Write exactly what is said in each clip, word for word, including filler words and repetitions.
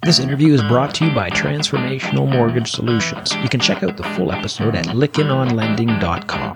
This interview is brought to you by Transformational Mortgage Solutions. You can check out the full episode at lykken on lending dot com.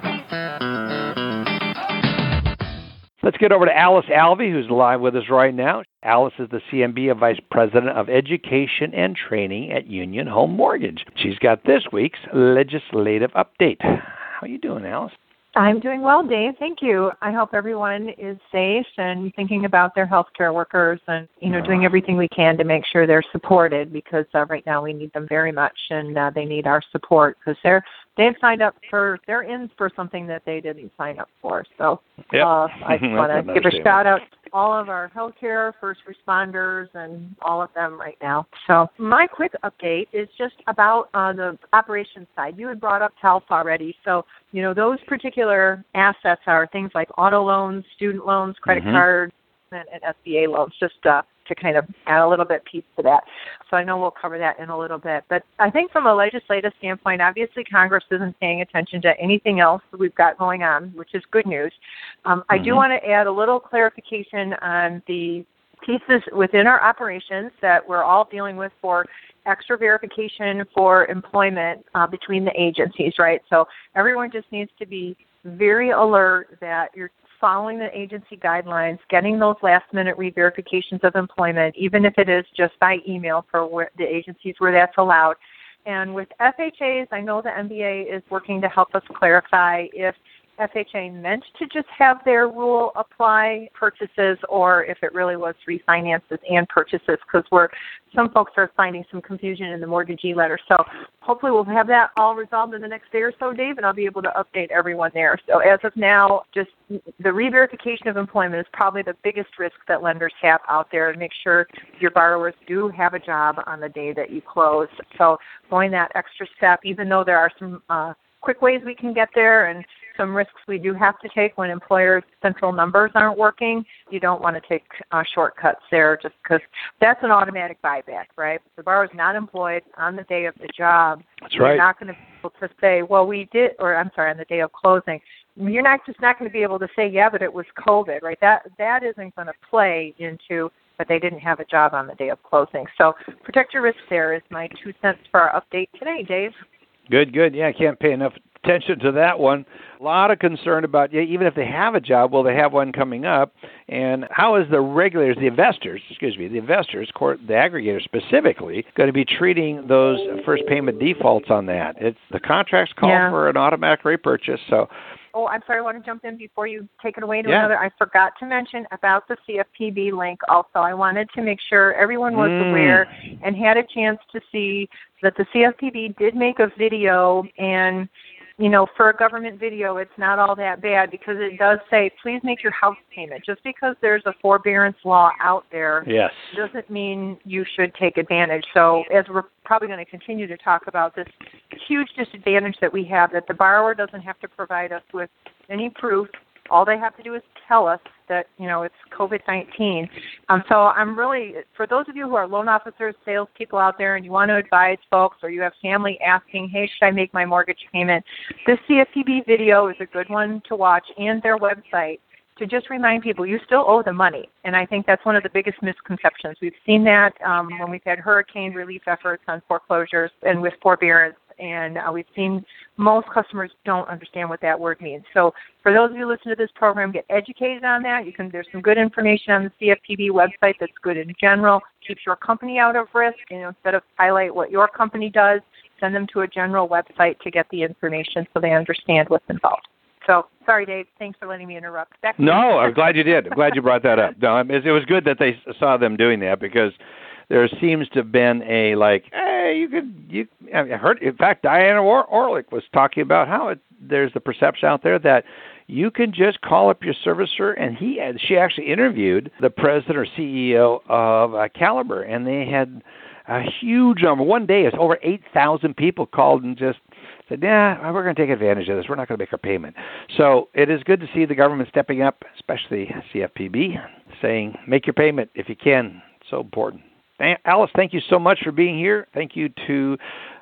Let's get over to Alice Alvey, who's live with us right now. Alice is the C M B Vice President of Education and Training at Union Home Mortgage. She's got this week's legislative update. How are you doing, Alice? I'm doing well, Dave. Thank you. I hope everyone is safe and thinking about their healthcare workers and, you know, doing everything we can to make sure they're supported because uh, right now we need them very much and uh, they need our support because they're, they've signed up for, they're in for something that they didn't sign up for. So yep. uh, I just want to give a shout out to all of our healthcare, first responders, and all of them right now. So my quick update is just about uh, the operations side. You had brought up health already. So, you know, those particular assets are things like auto loans, student loans, credit mm-hmm. cards, and, and S B A loans, just uh, to kind of add a little bit piece to that. So I know we'll cover that in a little bit. But I think from a legislative standpoint, obviously Congress isn't paying attention to anything else that we've got going on, which is good news. Um, mm-hmm. I do want to add a little clarification on the pieces within our operations that we're all dealing with for extra verification for employment uh, between the agencies, right? So everyone just needs to be very alert that you're following the agency guidelines, getting those last-minute re-verifications of employment, even if it is just by email for where the agencies where that's allowed. And with F H As, I know the M B A is working to help us clarify if F H A meant to just have their rule apply purchases or if it really was refinances and purchases because we're some folks are finding some confusion in the mortgagee letter. So hopefully we'll have that all resolved in the next day or so, Dave, and I'll be able to update everyone there. So as of now, just the re-verification of employment is probably the biggest risk that lenders have out there to make sure your borrowers do have a job on the day that you close. So going that extra step, even though there are some uh, quick ways we can get there and some risks we do have to take when employers' central numbers aren't working. You don't want to take uh, shortcuts there just because that's an automatic buyback, right? If the borrower's not employed on the day of the job, that's you're right. not going to be able to say, well, we did, or I'm sorry, on the day of closing. You're not just not going to be able to say, yeah, but it was COVID, right? That That isn't going to play into but they didn't have a job on the day of closing. So protect your risk there is my two cents for our update today, Dave. Good, good. Yeah, I can't pay enough attention to that one. A lot of concern about, yeah, even if they have a job, will they have one coming up? And how is the regulators, the investors, excuse me, the investors, court, the aggregators specifically, going to be treating those first payment defaults on that? It's the contracts call yeah. for an automatic repurchase, so... Oh, I'm sorry, I want to jump in before you take it away to yeah. another. I forgot to mention about the C F P B link also. I wanted to make sure everyone was mm. aware and had a chance to see that the C F P B did make a video and, you know, for a government video, it's not all that bad because it does say, please make your house payment. Just because there's a forbearance law out there yes. doesn't mean you should take advantage. So as we're probably going to continue to talk about this huge disadvantage that we have, that the borrower doesn't have to provide us with any proof. All they have to do is tell us that, you know, it's COVID nineteen. Um, so I'm really, for those of you who are loan officers, salespeople out there, and you want to advise folks or you have family asking, hey, should I make my mortgage payment? This C F P B video is a good one to watch, and their website, to just remind people you still owe the money. And I think that's one of the biggest misconceptions. We've seen that um, when we've had hurricane relief efforts on foreclosures and with forbearance. And uh, we've seen most customers don't understand what that word means. So for those of you who listen to this program, get educated on that. You can. There's some good information on the C F P B website that's good in general, keeps your company out of risk. You know, instead of highlight what your company does, send them to a general website to get the information so they understand what's involved. So, sorry, Dave. Thanks for letting me interrupt. Back to no, you. I'm glad you did. I'm glad you brought that up. No, it was good that they saw them doing that because there seems to have been a like, hey, you could, you. I heard. In fact, Diana or- Orlick was talking about how it, there's the perception out there that you can just call up your servicer, and he, she actually interviewed the president or C E O of uh, Caliber, and they had a huge number. One day, it's over eight thousand people called and just said, yeah, we're going to take advantage of this. We're not going to make our payment. So it is good to see the government stepping up, especially C F P B, saying, make your payment if you can. So important. Alice, thank you so much for being here. Thank you to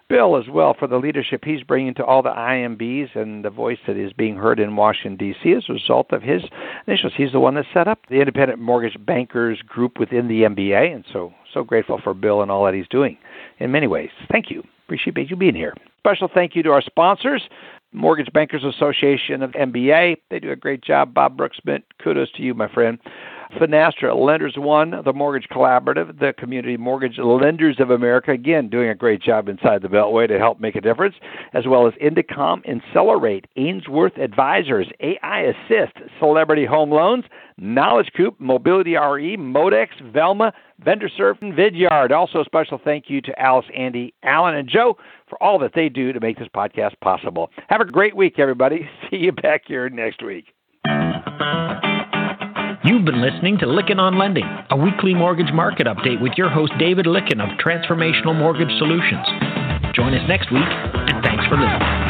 Bill as well for the leadership he's bringing to all the I M Bs and the voice that is being heard in Washington, D C as a result of his initials. He's the one that set up the Independent Mortgage Bankers Group within the M B A, and so so grateful for Bill and all that he's doing in many ways. Thank you. Appreciate you being here. Special thank you to our sponsors, Mortgage Bankers Association of M B A. They do a great job. Bob Brooksmith, kudos to you, my friend. Finastra, Lenders One, the Mortgage Collaborative, the Community Mortgage Lenders of America, again, doing a great job inside the Beltway to help make a difference, as well as Indicom, Accelerate, Ainsworth Advisors, A I Assist, Celebrity Home Loans, Knowledge Coop, Mobility R E, Modex, Velma, VendorServe, and Vidyard. Also, a special thank you to Alice, Andy, Alan, and Joe for all that they do to make this podcast possible. Have a great week, everybody. See you back here next week. You've been listening to Lykken on Lending, a weekly mortgage market update with your host David Lykken of Transformational Mortgage Solutions. Join us next week, and thanks for listening.